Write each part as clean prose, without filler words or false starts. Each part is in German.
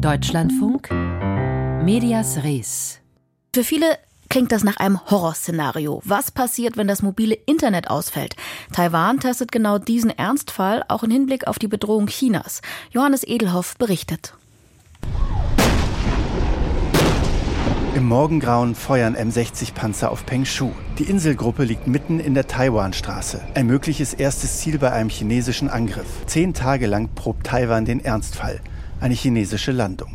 Deutschlandfunk, Medias Res. Für viele klingt das nach einem Horrorszenario. Was passiert, wenn das mobile Internet ausfällt? Taiwan testet genau diesen Ernstfall, auch im Hinblick auf die Bedrohung Chinas. Johannes Edelhoff berichtet. Im Morgengrauen feuern M60-Panzer auf Pengshu. Die Inselgruppe liegt mitten in der Taiwanstraße. Ein mögliches erstes Ziel bei einem chinesischen Angriff. 10 Tage lang probt Taiwan den Ernstfall. Eine chinesische Landung.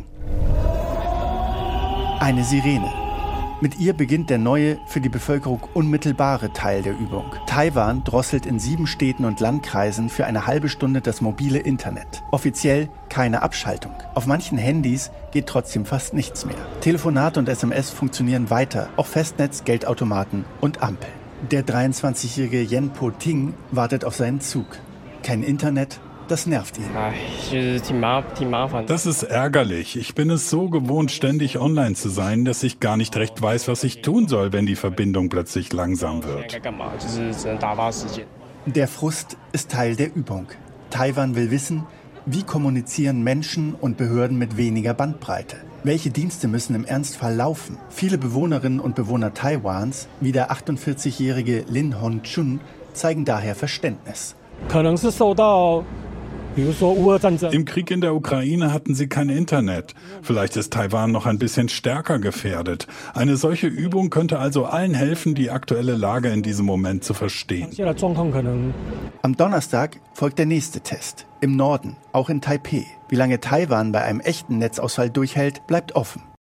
Eine Sirene. Mit ihr beginnt der neue, für die Bevölkerung unmittelbare Teil der Übung. Taiwan drosselt in 7 Städten und Landkreisen für eine halbe Stunde das mobile Internet. Offiziell keine Abschaltung. Auf manchen Handys geht trotzdem fast nichts mehr. Telefonate und SMS funktionieren weiter, auch Festnetz, Geldautomaten und Ampeln. Der 23-jährige Yen Po-ting wartet auf seinen Zug. Kein Internet. Das nervt ihn. Das ist ärgerlich. Ich bin es so gewohnt, ständig online zu sein, dass ich gar nicht recht weiß, was ich tun soll, wenn die Verbindung plötzlich langsam wird. Der Frust ist Teil der Übung. Taiwan will wissen, wie kommunizieren Menschen und Behörden mit weniger Bandbreite? Welche Dienste müssen im Ernstfall laufen? Viele Bewohnerinnen und Bewohner Taiwans, wie der 48-jährige Lin Hon-chun, zeigen daher Verständnis. Im Krieg in der Ukraine hatten sie kein Internet. Vielleicht ist Taiwan noch ein bisschen stärker gefährdet. Eine solche Übung könnte also allen helfen, die aktuelle Lage in diesem Moment zu verstehen. Am Donnerstag folgt der nächste Test. Im Norden, auch in Taipeh. Wie lange Taiwan bei einem echten Netzausfall durchhält, bleibt offen.